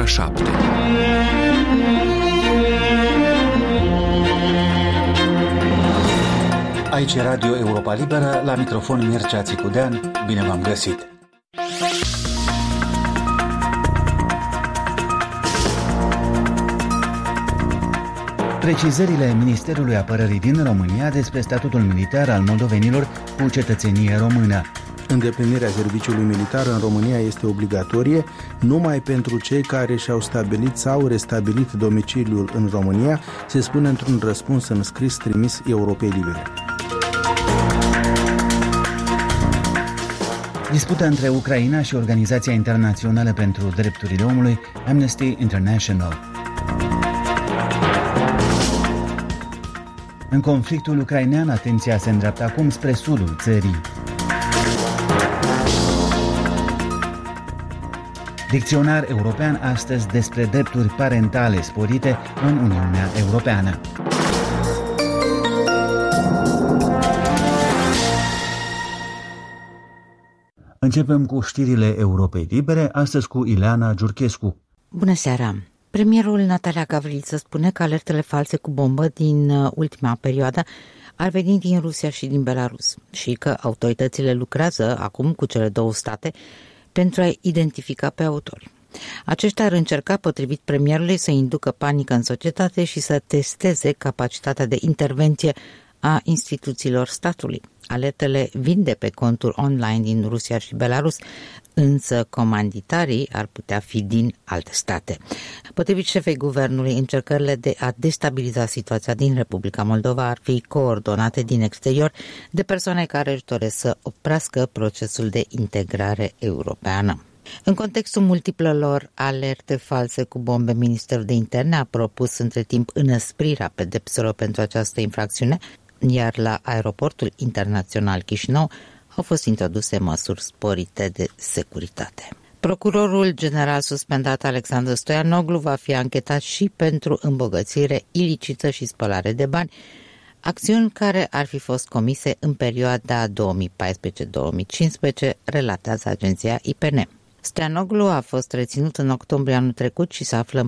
ora 7. Aici Radio Europa Liberă, la microfon Mircea Țicudean, bine v-am găsit! Precizările Ministerului Apărării din România despre statutul militar al moldovenilor cu cetățenie română. Îndeplinirea serviciului militar în România este obligatorie numai pentru cei care și-au stabilit sau restabilit domiciliul în România, se spune într-un răspuns în scris trimis Europei Libere. Disputa între Ucraina și Organizația Internațională pentru Drepturile Omului, Amnesty International. În conflictul ucrainean, atenția se îndreaptă acum spre sudul țării. Dicționar european astăzi despre drepturi parentale sporite în Uniunea Europeană. Începem cu știrile Europei Libere, astăzi cu Ileana Giurchescu. Bună seara! Premierul Natalia Gavrilță spune că alertele false cu bombă din ultima perioadă ar veni din Rusia și din Belarus și că autoritățile lucrează acum cu cele două state pentru a identifica pe autori. Aceștia ar încerca, potrivit premierului, să inducă panică în societate și să testeze capacitatea de intervenție a instituțiilor statului. Alertele vin de pe conturi online din Rusia și Belarus, însă comanditarii ar putea fi din alte state. Potrivit șefei guvernului, încercările de a destabiliza situația din Republica Moldova ar fi coordonate din exterior de persoane care își doresc să oprească procesul de integrare europeană. În contextul multiplelor alerte false cu bombe, Ministerul de Interne a propus între timp înăsprirea pedepselor pentru această infracțiune, iar la aeroportul internațional Chișinău au fost introduse măsuri sporite de securitate. Procurorul general suspendat Alexandru Stoianoglu va fi anchetat și pentru îmbogățire ilicită și spălare de bani, acțiuni care ar fi fost comise în perioada 2014-2015, relatează agenția IPN. Stoianoglu a fost reținut în octombrie anul trecut și se află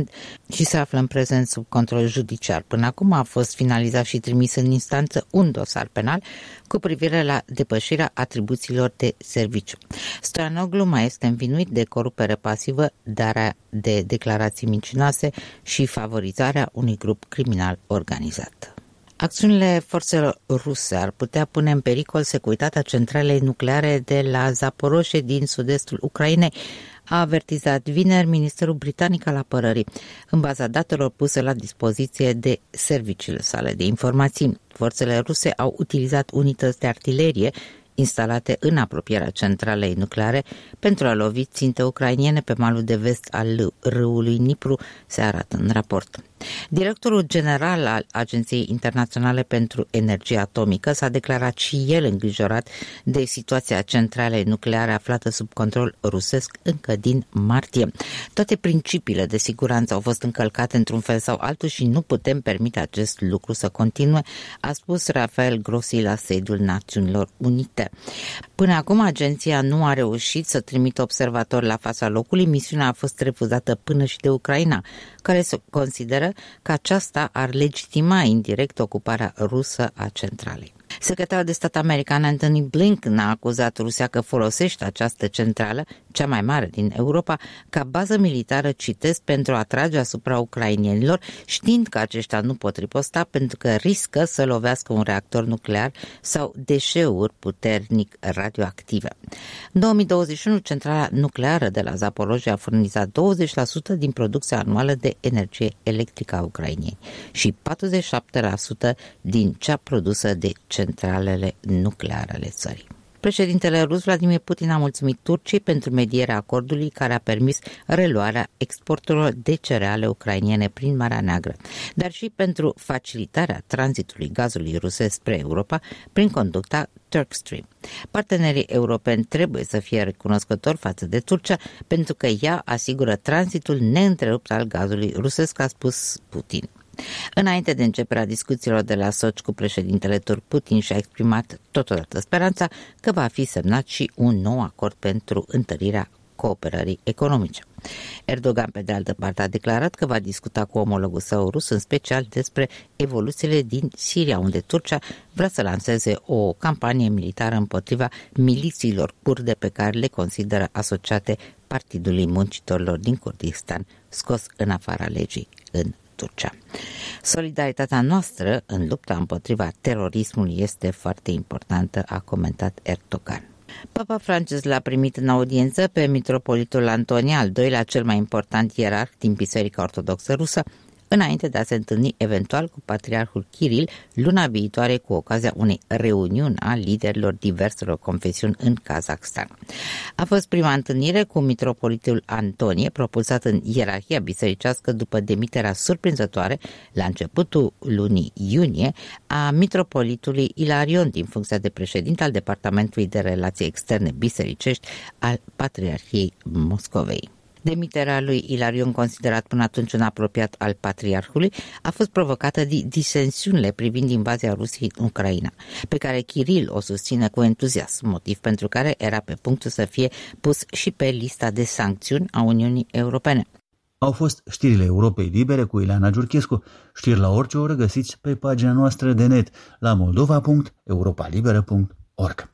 în prezent sub control judiciar. Până acum a fost finalizat și trimis în instanță un dosar penal cu privire la depășirea atribuțiilor de serviciu. Stoianoglu mai este învinuit de corupere pasivă, darea de declarații mincinoase și favorizarea unui grup criminal organizat. Acțiunile forțelor ruse ar putea pune în pericol securitatea centralei nucleare de la Zaporozhye din sud-estul Ucrainei, a avertizat vineri Ministerul Britanic al Apărării, în baza datelor puse la dispoziție de serviciile sale de informații. Forțele ruse au utilizat unități de artilerie instalate în apropierea centralei nucleare pentru a lovi ținte ucrainiene pe malul de vest al râului Dnipru, se arată în raport. Directorul general al Agenției Internaționale pentru Energie Atomică s-a declarat și el îngrijorat de situația centralei nucleare aflată sub control rusesc încă din martie. Toate principiile de siguranță au fost încălcate într-un fel sau altul și nu putem permite acest lucru să continue, a spus Rafael Grossi la sediul Națiunilor Unite. Până acum, agenția nu a reușit să trimită observatori la fața locului. Misiunea a fost refuzată până și de Ucraina, care se consideră că aceasta ar legitima indirect ocuparea rusă a centralei. Secretarul de stat american Antony Blinken a acuzat Rusia că folosește această centrală, cea mai mare din Europa, ca bază militară, citesc, pentru a atrage asupra ucrainienilor, știind că aceștia nu pot riposta pentru că riscă să lovească un reactor nuclear sau deșeuri puternic radioactive. În 2021, centrala nucleară de la Zaporozhye a furnizat 20% din producția anuală de energie electrică a Ucrainei și 47% din cea produsă de centralele nucleare ale țării. Președintele rus Vladimir Putin a mulțumit Turciei pentru medierea acordului care a permis reluarea exporturilor de cereale ucrainiene prin Marea Neagră, dar și pentru facilitarea tranzitului gazului rusesc spre Europa prin conducta Turk Stream. Partenerii europeni trebuie să fie recunoscători față de Turcia pentru că ea asigură tranzitul neîntrerupt al gazului rusesc, a spus Putin. Înainte de începerea discuțiilor de la Sochi cu președintele turc, Putin și-a exprimat totodată speranța că va fi semnat și un nou acord pentru întărirea cooperării economice. Erdogan, pe de altă parte, a declarat că va discuta cu omologul său rus, în special despre evoluțiile din Siria, unde Turcia vrea să lanseze o campanie militară împotriva milițiilor kurde pe care le consideră asociate Partidului Muncitorilor din Kurdistan, scos în afara legii în Turcia. Solidaritatea noastră în lupta împotriva terorismului este foarte importantă, a comentat Erdogan. Papa Francis l-a primit în audiență pe mitropolitul Antonie, al doilea cel mai important ierarh din Biserica Ortodoxă Rusă, înainte de a se întâlni eventual cu patriarhul Kiril luna viitoare cu ocazia unei reuniuni a liderilor diverselor confesiuni în Kazakhstan. A fost prima întâlnire cu mitropolitul Antonie, propulsat în ierarhia bisericească după demiterea surprinzătoare la începutul lunii iunie a mitropolitului Ilarion din funcția de președinte al Departamentului de Relații Externe Bisericești al Patriarhiei Moscovei. Demiterea lui Ilarion, considerat până atunci un apropiat al patriarhului, a fost provocată de disensiunile privind invazia Rusiei în Ucraina, pe care Kiril o susține cu entuziasm, motiv pentru care era pe punctul să fie pus și pe lista de sancțiuni a Uniunii Europene. Au fost știrile Europei Libere cu Ileana Giurchescu. Știri la orice oră găsiți pe pagina noastră de net la moldova.europalibera.org.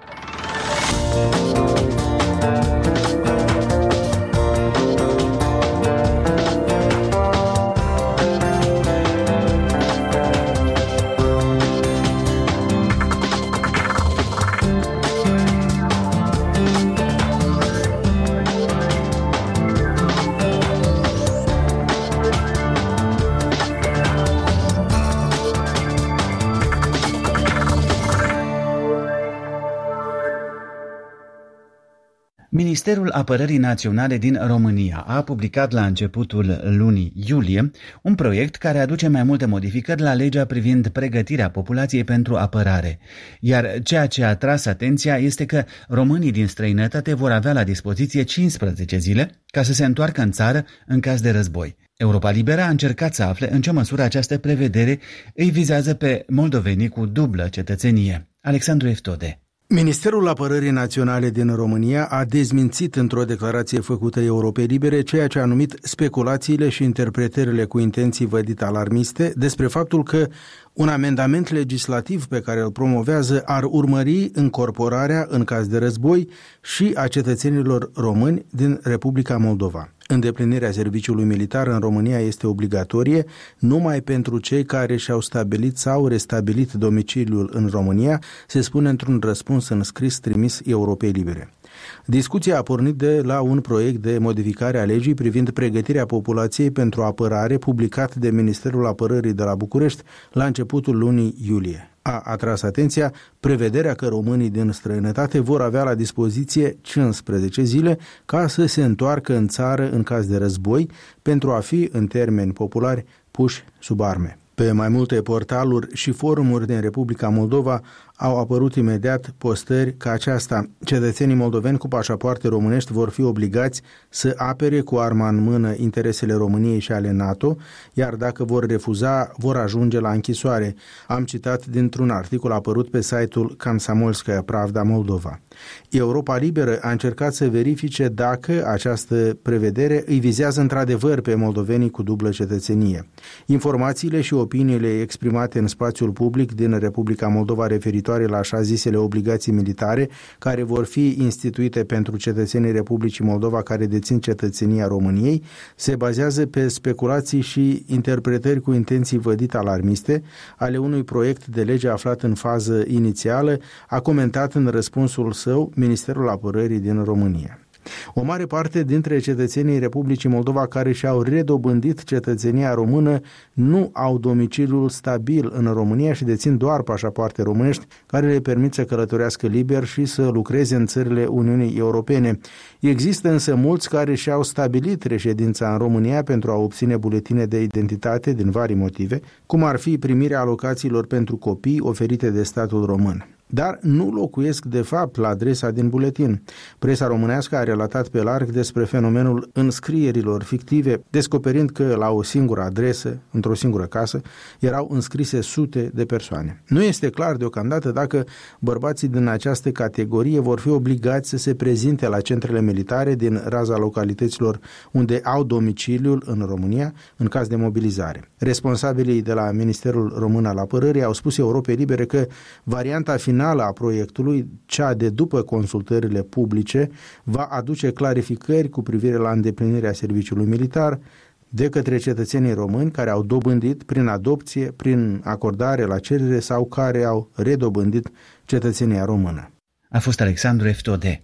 Ministerul Apărării Naționale din România a publicat la începutul lunii iulie un proiect care aduce mai multe modificări la legea privind pregătirea populației pentru apărare. Iar ceea ce a atras atenția este că românii din străinătate vor avea la dispoziție 15 zile ca să se întoarcă în țară în caz de război. Europa Liberă a încercat să afle în ce măsură această prevedere îi vizează pe moldovenii cu dublă cetățenie. Alexandru Eftode. Ministerul Apărării Naționale din România a dezmințit într-o declarație făcută Europei Libere ceea ce a numit speculațiile și interpretările cu intenții vădit alarmiste despre faptul că un amendament legislativ pe care îl promovează ar urmări încorporarea în caz de război și a cetățenilor români din Republica Moldova. Îndeplinirea serviciului militar în România este obligatorie numai pentru cei care și-au stabilit sau restabilit domiciliul în România, se spune într-un răspuns în scris trimis Europei Libere. Discuția a pornit de la un proiect de modificare a legii privind pregătirea populației pentru apărare publicat de Ministerul Apărării de la București la începutul lunii iulie. A atras atenția prevederea că românii din străinătate vor avea la dispoziție 15 zile ca să se întoarcă în țară în caz de război pentru a fi, în termeni populari, puși sub arme. Pe mai multe portaluri și forumuri din Republica Moldova au apărut imediat postări ca aceasta. Cetățenii moldoveni cu pașapoarte românești vor fi obligați să apere cu arma în mână interesele României și ale NATO, iar dacă vor refuza, vor ajunge la închisoare. Am citat dintr-un articol apărut pe site-ul Komsomolskaya Pravda Moldova. Europa Liberă a încercat să verifice dacă această prevedere îi vizează într-adevăr pe moldovenii cu dublă cetățenie. Informațiile și opiniile exprimate în spațiul public din Republica Moldova referitoare la așa zisele obligații militare care vor fi instituite pentru cetățenii Republicii Moldova care dețin cetățenia României se bazează pe speculații și interpretări cu intenții vădit alarmiste ale unui proiect de lege aflat în fază inițială, a comentat în răspunsul său Ministerul Apărării din România. O mare parte dintre cetățenii Republicii Moldova care și-au redobândit cetățenia română nu au domiciliul stabil în România și dețin doar pașapoarte românești care le permit să călătorească liber și să lucreze în țările Uniunii Europene. Există însă mulți care și-au stabilit reședința în România pentru a obține buletine de identitate din vari motive, cum ar fi primirea alocațiilor pentru copii oferite de statul român. dar nu locuiesc de fapt la adresa din buletin. Presa românească a relatat pe larg despre fenomenul înscrierilor fictive, descoperind că la o singură adresă, într-o singură casă, erau înscrise sute de persoane. Nu este clar deocamdată dacă bărbații din această categorie vor fi obligați să se prezinte la centrele militare din raza localităților unde au domiciliul în România, în caz de mobilizare. Responsabilii de la Ministerul Român al Apărării au spus Europei Libere că varianta finală a proiectului, cea de după consultările publice, va aduce clarificări cu privire la îndeplinirea serviciului militar de către cetățenii români care au dobândit prin adopție, prin acordare la cerere sau care au redobândit cetățenia română. A fost Alexandru Eftode.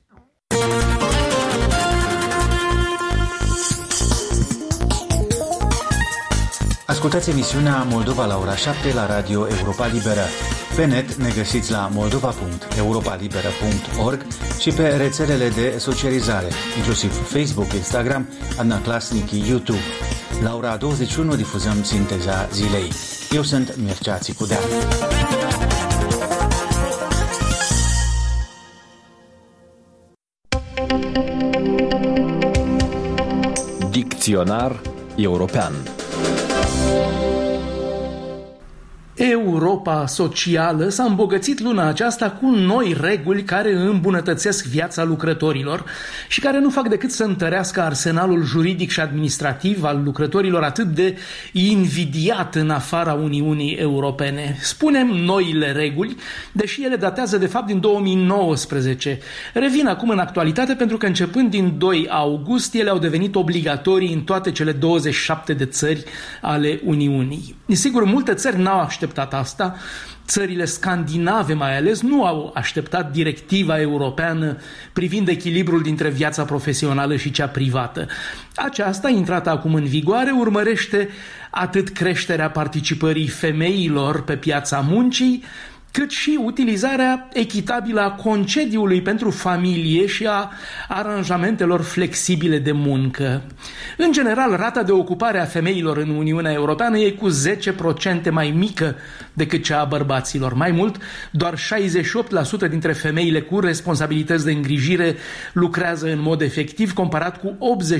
Ascultați emisiunea Moldova la ora 7 la Radio Europa Liberă. Pe net ne găsiți la moldova.europalibera.org și pe rețelele de socializare, inclusiv Facebook, Instagram, Adnaclasnic, YouTube. La ora 21 difuzăm Sinteza zilei. Eu sunt Mircea Țicudea. Dicționar european. Europa socială s-a îmbogățit luna aceasta cu noi reguli care îmbunătățesc viața lucrătorilor și care nu fac decât să întărească arsenalul juridic și administrativ al lucrătorilor atât de invidiat în afara Uniunii Europene. Spunem noile reguli, deși ele datează de fapt din 2019. Revin acum în actualitate pentru că începând din 2 august ele au devenit obligatorii în toate cele 27 de țări ale Uniunii. Sigur, multe țări n-au așteptat asta. Țările scandinave mai ales nu au așteptat directiva europeană privind echilibrul dintre viața profesională și cea privată. Aceasta, intrată acum în vigoare, urmărește atât creșterea participării femeilor pe piața muncii, cât și utilizarea echitabilă a concediului pentru familie și a aranjamentelor flexibile de muncă. În general, rata de ocupare a femeilor în Uniunea Europeană e cu 10% mai mică decât cea a bărbaților. Mai mult, doar 68% dintre femeile cu responsabilități de îngrijire lucrează în mod efectiv, comparat cu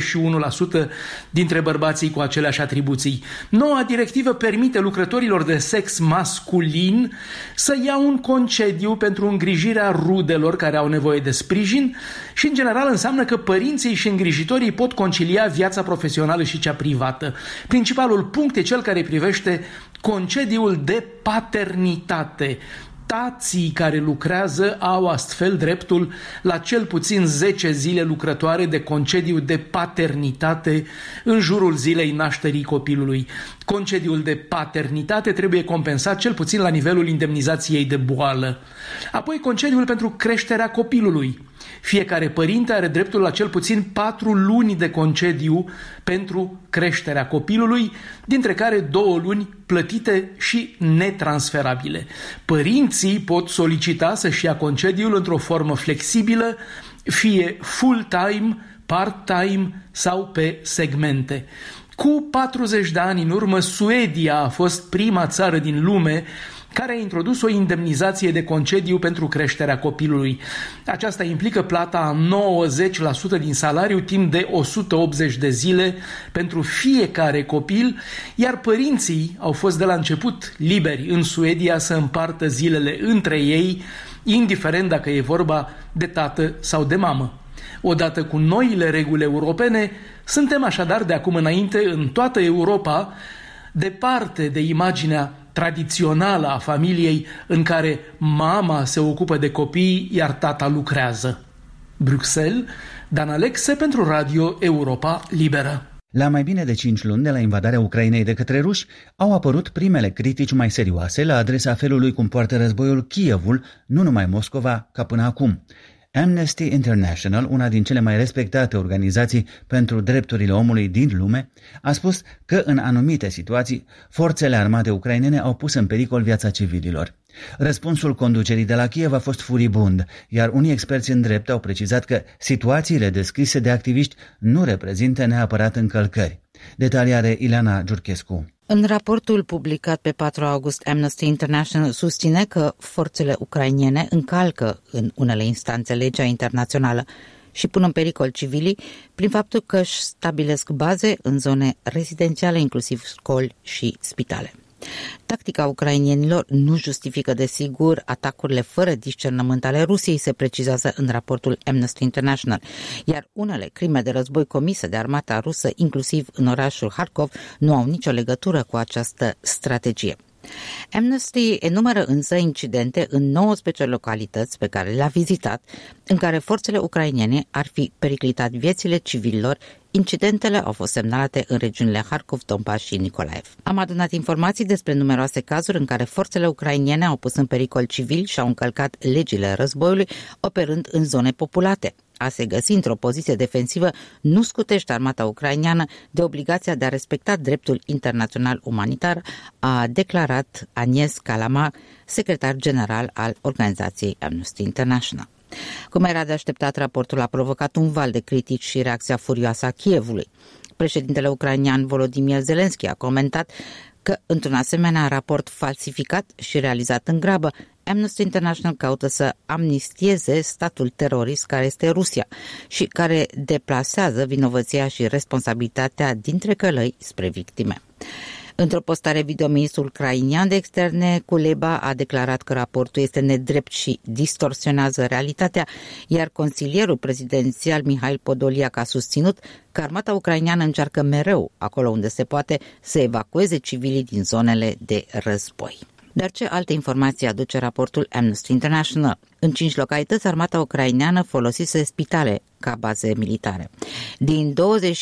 81% dintre bărbații cu aceleași atribuții. Noua directivă permite lucrătorilor de sex masculin să ia un concediu pentru îngrijirea rudelor care au nevoie de sprijin și, în general, înseamnă că părinții și îngrijitorii pot concilia viața profesională și cea privată. Principalul punct e cel care privește concediul de paternitate. Tații care lucrează au astfel dreptul la cel puțin 10 zile lucrătoare de concediu de paternitate în jurul zilei nașterii copilului. Concediul de paternitate trebuie compensat cel puțin la nivelul indemnizației de boală. Apoi concediul pentru creșterea copilului. Fiecare părinte are dreptul la cel puțin 4 luni de concediu pentru creșterea copilului, dintre care 2 luni plătite și netransferabile. Părinții pot solicita să-și ia concediul într-o formă flexibilă, fie full-time, part-time sau pe segmente. Cu 40 de ani în urmă, Suedia a fost prima țară din lume care a introdus o indemnizație de concediu pentru creșterea copilului. Aceasta implică plata a 90% din salariu timp de 180 de zile pentru fiecare copil, iar părinții au fost de la început liberi în Suedia să împartă zilele între ei, indiferent dacă e vorba de tată sau de mamă. Odată cu noile reguli europene, suntem așadar de acum înainte în toată Europa departe de imaginea tradițională a familiei în care mama se ocupă de copii, iar tata lucrează. Bruxelles, Dan Alexe pentru Radio Europa Liberă. La mai bine de 5 luni de la invadarea Ucrainei de către ruși, au apărut primele critici mai serioase la adresa felului cum poartă războiul Kievul, nu numai Moscova, ca până acum. Amnesty International, una din cele mai respectate organizații pentru drepturile omului din lume, a spus că în anumite situații forțele armate ucrainene au pus în pericol viața civililor. Răspunsul conducerii de la Kiev a fost furibund, iar unii experți în drept au precizat că situațiile descrise de activiști nu reprezintă neapărat încălcări. Detalii are Ileana Giurchescu. În raportul publicat pe 4 august, Amnesty International susține că forțele ucrainene încalcă în unele instanțe legea internațională și pun în pericol civilii prin faptul că își stabilesc baze în zone rezidențiale, inclusiv școli și spitale. Tactica ucrainienilor nu justifică, desigur, atacurile fără discernământ ale Rusiei, se precizează în raportul Amnesty International, iar unele crime de război comise de armata rusă, inclusiv în orașul Harkov, nu au nicio legătură cu această strategie. Amnesty enumeră însă incidente în 19 localități pe care le-a vizitat, în care forțele ucrainene ar fi periclitat viețile civililor. Incidentele au fost semnalate în regiunile Harkov, Donbass și Nikolaev. Am adunat informații despre numeroase cazuri în care forțele ucrainene au pus în pericol civili și au încălcat legile războiului, operând în zone populate. A se găsi într-o poziție defensivă nu scutește armata ucraineană de obligația de a respecta dreptul internațional umanitar, a declarat Agnes Kalama, secretar general al organizației Amnesty International. Cum era de așteptat, raportul a provocat un val de critici și reacția furioasă a Kievului. Președintele ucrainean Volodymyr Zelensky a comentat că, într-un asemenea raport falsificat și realizat în grabă, Amnesty International caută să amnistieze statul terorist care este Rusia și care deplasează vinovăția și responsabilitatea dintre călăi spre victime. Într-o postare video, ministrul ucrainean de externe, Kuleba, a declarat că raportul este nedrept și distorsionează realitatea, iar consilierul prezidențial Mihail Podolyak a susținut că armata ucraineană încearcă mereu, acolo unde se poate, să evacueze civilii din zonele de război. Dar ce alte informații aduce raportul Amnesty International? În 5 localități, armata ucraineană folosise spitale ca baze militare. Din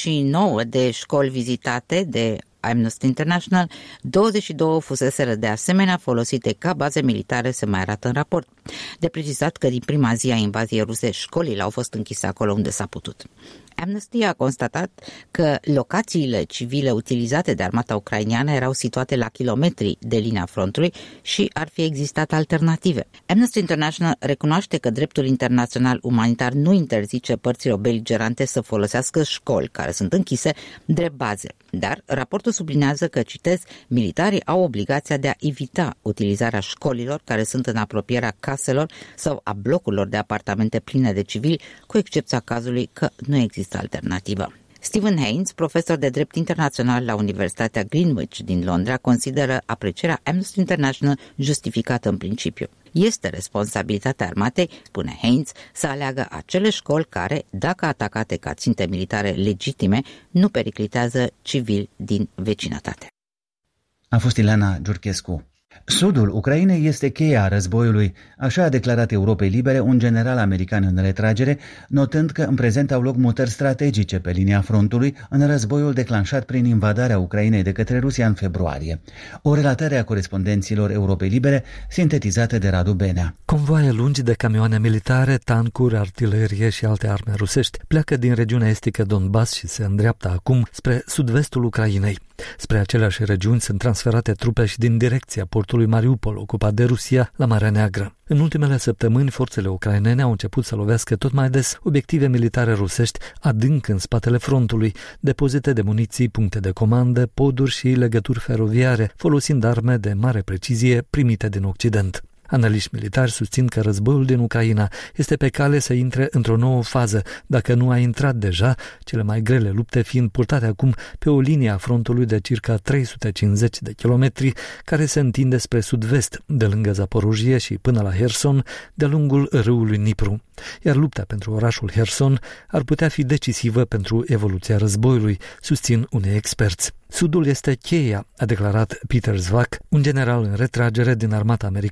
29 de școli vizitate de Amnesty International, 22 fuseseră de asemenea folosite ca baze militare, se mai arată în raport. De precizat că din prima zi a invaziei ruse, școlile au fost închise acolo unde s-a putut. Amnesty a constatat că locațiile civile utilizate de armata ucraineană erau situate la kilometri de linia frontului și ar fi existat alternative. Amnesty International recunoaște că dreptul internațional umanitar nu interzice părților beligerante să folosească școli care sunt închise drept baze, dar raportul sublinează că, citez, militarii au obligația de a evita utilizarea școlilor care sunt în apropierea caselor sau a blocurilor de apartamente pline de civili, cu excepția cazului că nu există alternativă. Stephen Haynes, profesor de drept internațional la Universitatea Greenwich din Londra, consideră aprecierea Amnesty International justificată în principiu. Este responsabilitatea armatei, spune Haynes, să aleagă acele școli care, dacă atacate ca ținte militare legitime, nu periclitează civili din vecinătate. A fost Ileana Giurchescu. Sudul Ucrainei este cheia războiului, așa a declarat Europei Libere un general american în retragere, notând că în prezent au loc mutări strategice pe linia frontului în războiul declanșat prin invadarea Ucrainei de către Rusia în februarie. O relatare a corespondenților Europei Libere, sintetizată de Radu Benea. Convoaie lungi de camioane militare, tancuri, artilerie și alte arme rusești pleacă din regiunea estică Donbass și se îndreaptă acum spre sud-vestul Ucrainei. Spre aceleași regiuni sunt transferate trupe și din direcția portului Mariupol, ocupat de Rusia, la Marea Neagră. În ultimele săptămâni, forțele ucrainene au început să lovească tot mai des obiective militare rusești adânc în spatele frontului, depozite de muniții, puncte de comandă, poduri și legături feroviare, folosind arme de mare precizie primite din Occident. Analiști militari susțin că războiul din Ucraina este pe cale să intre într-o nouă fază, dacă nu a intrat deja, cele mai grele lupte fiind purtate acum pe o linie a frontului de circa 350 de kilometri, care se întinde spre sud-vest, de lângă Zaporojie și până la Herson, de-a lungul râului Dnipru. Iar lupta pentru orașul Herson ar putea fi decisivă pentru evoluția războiului, susțin unei experți. Sudul este cheia, a declarat Peter Zvak, un general în retragere din armata americană,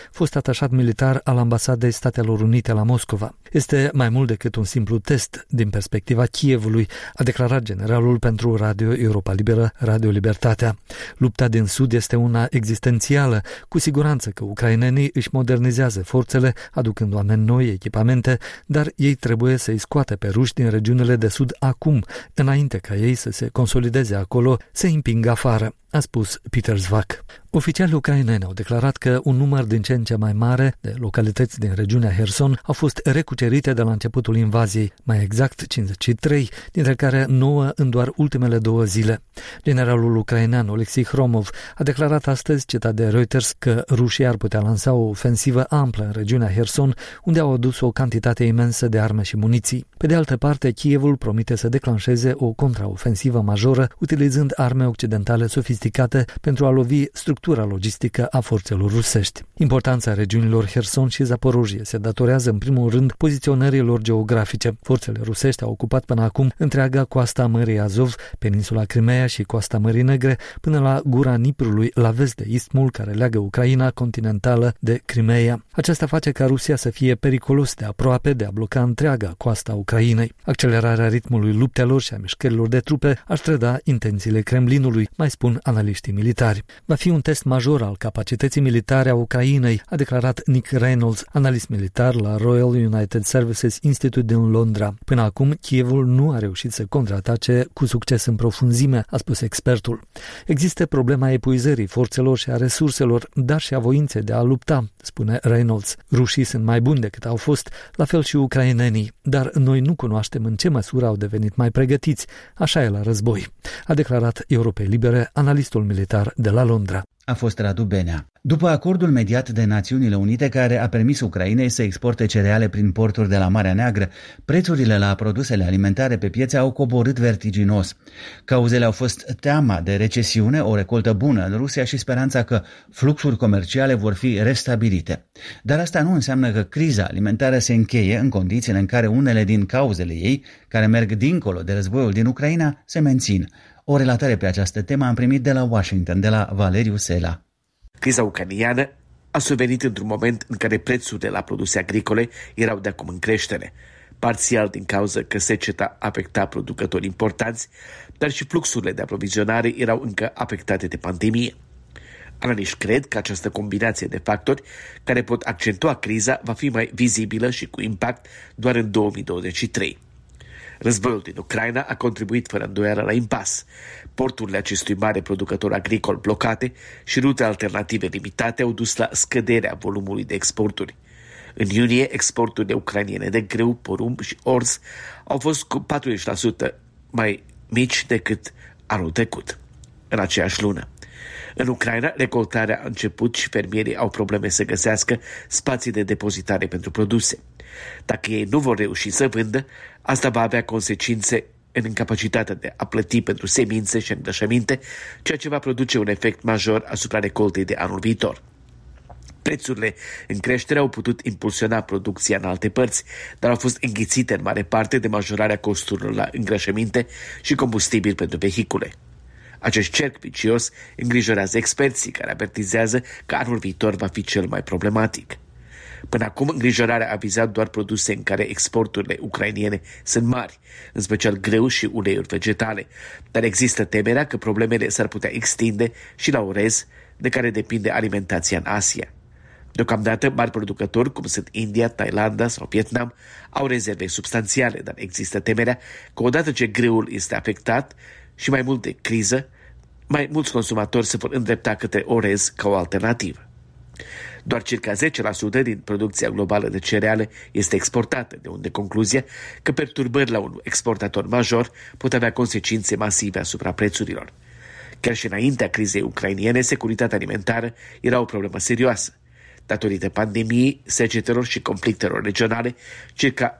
fost atașat militar al Ambasadei Statelor Unite la Moscova. Este mai mult decât un simplu test din perspectiva Kievului, a declarat generalul pentru Radio Europa Liberă, Radio Libertatea. Lupta din sud este una existențială, cu siguranță că ucrainenii își modernizează forțele, aducând oameni noi, echipamente, dar ei trebuie să-i scoată pe ruși din regiunile de sud acum, înainte ca ei să se consolideze acolo, să îi împingă afară, a spus Peter Zvak. Oficialii ucraineni au declarat că un număr din ce în ce mai mare de localități din regiunea Herson au fost recucerite de la începutul invaziei, mai exact 53, dintre care 9 în doar ultimele 2 zile. Generalul ucrainean Oleksiy Hromov a declarat astăzi, citat de Reuters, că rușii ar putea lansa o ofensivă amplă în regiunea Herson, unde au adus o cantitate imensă de arme și muniții. Pe de altă parte, Kievul promite să declanșeze o contraofensivă majoră, utilizând arme occidentale sofisticate pentru a lovi structura logistică a forțelor rusești. Importanța regiunilor Herson și Zaporojie se datorează în primul rând poziționărilor geografice. Forțele rusești au ocupat până acum întreaga coasta Mării Azov, peninsula Crimea și coasta Mării Negre, până la gura Niprului, la vest de istmul care leagă Ucraina continentală de Crimea. Aceasta face ca Rusia să fie periculos de aproape de a bloca întreaga coasta Ucrainei. Accelerarea ritmului luptelor și a mișcărilor de trupe ar trăda intențiile Kremlinului, mai spun analiștii militari. Va fi un test major al capacității militare a Ucrainei, a declarat Nick Reynolds, analist militar la Royal United Services Institute din Londra. Până acum, Kievul nu a reușit să contraatace cu succes în profunzime, a spus expertul. Există problema epuizării forțelor și a resurselor, dar și a voinței de a lupta, spune Reynolds. Rușii sunt mai buni decât au fost, la fel și ucrainenii, dar noi nu cunoaștem în ce măsură au devenit mai pregătiți. Așa e la război, a declarat Europei Libere, analistul militar de la Londra. A fost Radu Benea. După acordul mediat de Națiunile Unite care a permis Ucrainei să exporte cereale prin porturi de la Marea Neagră, prețurile la produsele alimentare pe piețe au coborât vertiginos. Cauzele au fost teama de recesiune, o recoltă bună în Rusia și speranța că fluxuri comerciale vor fi restabilite. Dar asta nu înseamnă că criza alimentară se încheie în condițiile în care unele din cauzele ei, care merg dincolo de războiul din Ucraina, se mențin. O relatare pe această temă am primit de la Washington, de la Valeriu Sela. Criza ucraineană a survenit într-un moment în care prețurile la produse agricole erau de acum în creștere, parțial din cauza că seceta afecta producători importanți, dar și fluxurile de aprovizionare erau încă afectate de pandemie. Analiști cred că această combinație de factori care pot accentua criza va fi mai vizibilă și cu impact doar în 2023. Războiul din Ucraina a contribuit fără îndoială la impas. Porturile acestui mare producător agricol blocate și rute alternative limitate au dus la scăderea volumului de exporturi. În iunie, exporturile ucrainiene de grâu, porumb și orz au fost cu 40% mai mici decât anul trecut, în aceeași lună. În Ucraina, recoltarea a început și fermierii au probleme să găsească spații de depozitare pentru produse. Dacă ei nu vor reuși să vândă, asta va avea consecințe în incapacitatea de a plăti pentru semințe și îngrășăminte, ceea ce va produce un efect major asupra recoltei de anul viitor. Prețurile în creștere au putut impulsiona producția în alte părți, dar au fost înghițite în mare parte de majorarea costurilor la îngrășăminte și combustibil pentru vehicule. Acest cerc vicios îngrijorează experții care avertizează că anul viitor va fi cel mai problematic. Până acum, îngrijorarea a vizat doar produse în care exporturile ucrainiene sunt mari, în special grâu și uleiuri vegetale, dar există temerea că problemele s-ar putea extinde și la orez, de care depinde alimentația în Asia. Deocamdată, mari producători, cum sunt India, Thailanda sau Vietnam, au rezerve substanțiale, dar există temerea că odată ce grâul este afectat și mai mult de criză, mai mulți consumatori se vor îndrepta către orez ca o alternativă. Doar circa 10% din producția globală de cereale este exportată, de unde concluzia că perturbări la un exportator major pot avea consecințe masive asupra prețurilor. Chiar și înaintea crizei ucrainiene, securitatea alimentară era o problemă serioasă. Datorită pandemiei, secetelor și conflictelor regionale, circa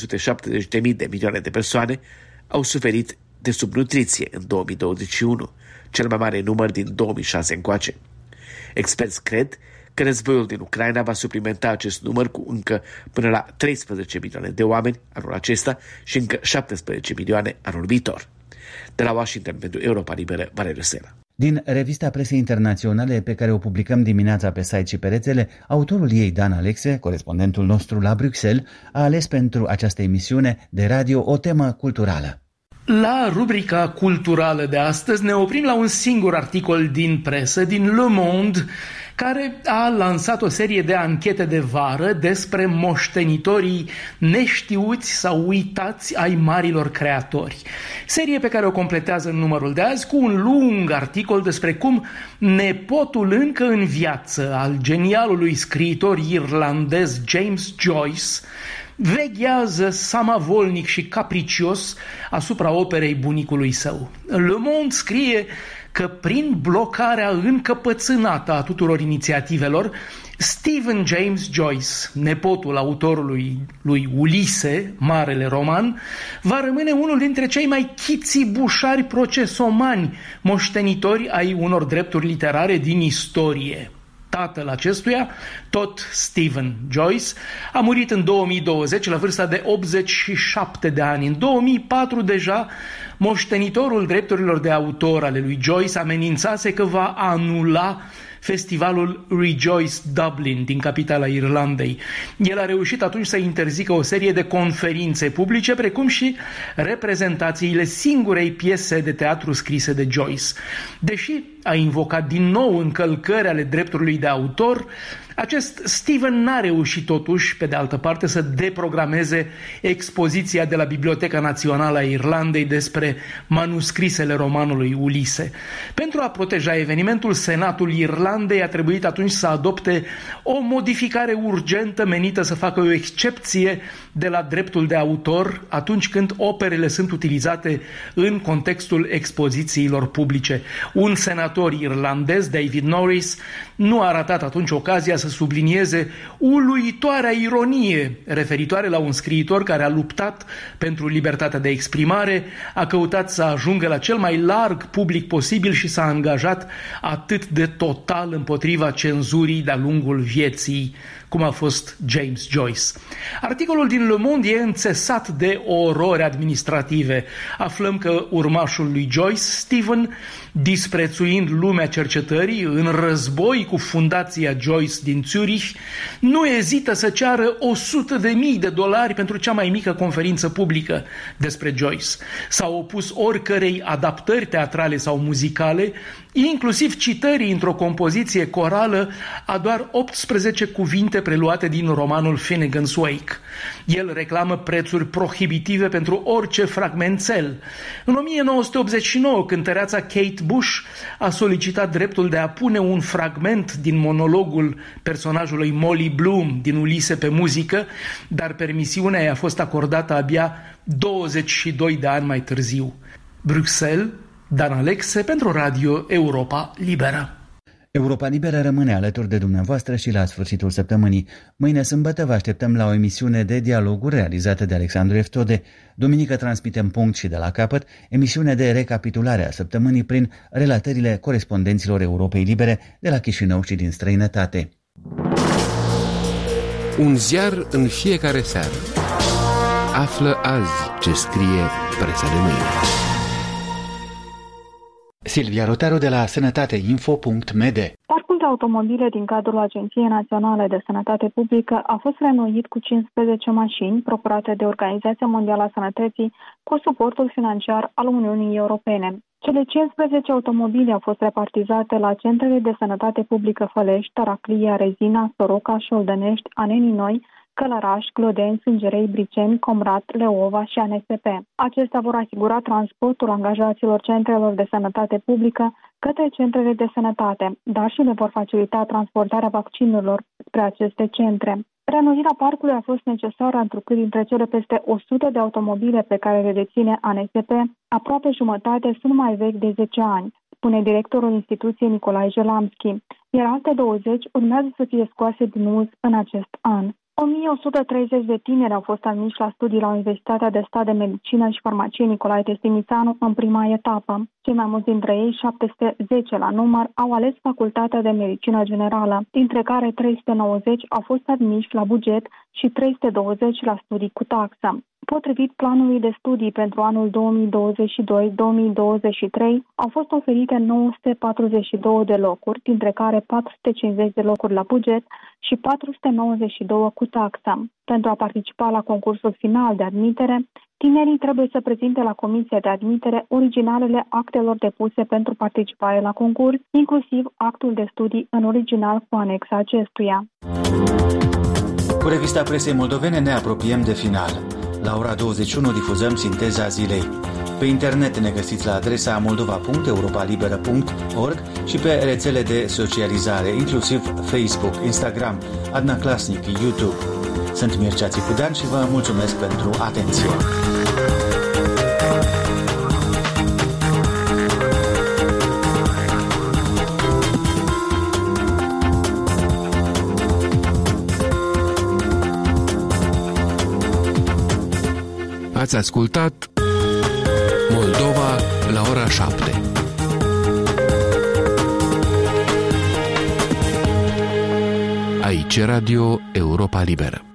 770.000 de milioane de persoane au suferit de subnutriție în 2021, cel mai mare număr din 2006 încoace. Experți cred că războiul din Ucraina va suplimenta acest număr cu încă până la 13 milioane de oameni anul acesta și încă 17 milioane anul viitor. De la Washington pentru Europa Liberă, Valeriu Sela. Din revista presei internaționale pe care o publicăm dimineața pe site și pe rețele, autorul ei, Dan Alexe, corespondentul nostru la Bruxelles, a ales pentru această emisiune de radio o temă culturală. La rubrica culturală de astăzi ne oprim la un singur articol din presă, din Le Monde, care a lansat o serie de anchete de vară despre moștenitorii neștiuți sau uitați ai marilor creatori. Serie pe care o completează în numărul de azi cu un lung articol despre cum nepotul încă în viață al genialului scriitor irlandez James Joyce veghează samavolnic și capricios asupra operei bunicului său. Le Monde scrie că prin blocarea încăpățânată a tuturor inițiativelor, Stephen James Joyce, nepotul autorului lui Ulise, marele roman, va rămâne unul dintre cei mai chițibușari procesomani moștenitori ai unor drepturi literare din istorie. Tatăl acestuia, tot Stephen Joyce, a murit în 2020 la vârsta de 87 de ani. În 2004 deja, moștenitorul drepturilor de autor ale lui Joyce amenințase că va anula festivalul Rejoice Dublin din capitala Irlandei. El a reușit atunci să interzică o serie de conferințe publice, precum și reprezentațiile singurei piese de teatru scrise de Joyce. Deși a invocat din nou încălcări ale drepturilor de autor, acest Stephen n-a reușit totuși, pe de altă parte, să deprogrameze expoziția de la Biblioteca Națională a Irlandei despre manuscrisele romanului Ulise. Pentru a proteja evenimentul, Senatul Irlandei a trebuit atunci să adopte o modificare urgentă menită să facă o excepție de la dreptul de autor atunci când operele sunt utilizate în contextul expozițiilor publice. Un senator irlandez, David Norris, nu a ratat atunci ocazia să sublinieze uluitoarea ironie referitoare la un scriitor care a luptat pentru libertatea de exprimare, a căutat să ajungă la cel mai larg public posibil și s-a angajat atât de total împotriva cenzurii de-a lungul vieții, cum a fost James Joyce. Articolul din Le Monde e înțesat de orori administrative. Aflăm că urmașul lui Joyce, Stephen, disprețuind lumea cercetării în război cu fundația Joyce din Zurich, nu ezită să ceară $100.000 pentru cea mai mică conferință publică despre Joyce. S-a opus oricărei adaptări teatrale sau muzicale, inclusiv citării într-o compoziție corală a doar 18 cuvinte preluate din romanul Finnegan's Wake. El reclamă prețuri prohibitive pentru orice fragmentel. În 1989, cântăreața Kate Bush a solicitat dreptul de a pune un fragment din monologul personajului Molly Bloom din Ulise pe muzică, dar permisiunea i-a fost acordată abia 22 de ani mai târziu. Bruxelles, Dan Alexe pentru Radio Europa Liberă. Europa Liberă rămâne alături de dumneavoastră și la sfârșitul săptămânii. Mâine sâmbătă vă așteptăm la o emisiune de dialoguri realizată de Alexandru Eftode. Duminică transmitem Punct și de la capăt, emisiune de recapitulare a săptămânii prin relatările corespondenților Europei Libere de la Chișinău și din străinătate. Un ziar în fiecare seară. Află azi ce scrie presa de mâine. Silvia Rotaru de la sănătateinfo.md. Parcul de automobile din cadrul Agenției Naționale de Sănătate Publică a fost reînnoit cu 15 mașini procurate de Organizația Mondială a Sănătății cu suportul financiar al Uniunii Europene. Cele 15 automobile au fost repartizate la centrele de sănătate publică Fălești, Taraclia, Rezina, Soroca, Șoldănești, Anenii Noi, Călăraș, Clodeni, Sângerei, Briceni, Comrat, Leova și ANSP. Acestea vor asigura transportul angajaților centrelor de sănătate publică către centrele de sănătate, dar și le vor facilita transportarea vaccinurilor spre aceste centre. Reînnoirea parcului a fost necesară întrucât dintre cele peste 100 de automobile pe care le deține ANSP, aproape jumătate sunt mai vechi de 10 ani, spune directorul instituției Nicolae Jelamski, iar alte 20 urmează să fie scoase din uz în acest an. 1130 de tineri au fost admiși la studii la Universitatea de Stat de Medicină și Farmacie Nicolae Testinițanu în prima etapă. Cei mai mulți dintre ei, 710 la număr, au ales Facultatea de Medicină Generală, dintre care 390 au fost admiși la buget și 320 la studii cu taxă. Potrivit planului de studii pentru anul 2022-2023, au fost oferite 942 de locuri, dintre care 450 de locuri la buget și 492 cu taxa. Pentru a participa la concursul final de admitere, tinerii trebuie să prezinte la Comisia de Admitere originalele actelor depuse pentru participare la concurs, inclusiv actul de studii în original cu anexa acestuia. Cu revista presei moldovene ne apropiem de final. La ora 21 difuzăm Sinteza zilei. Pe internet ne găsiți la adresa moldova.europalibera.org și pe rețele de socializare, inclusiv Facebook, Instagram, Adna Klasnic, YouTube. Sunt Mircea Țicudean și vă mulțumesc pentru atenție. Ați ascultat Moldova la ora 7. Aici Radio Europa Liberă.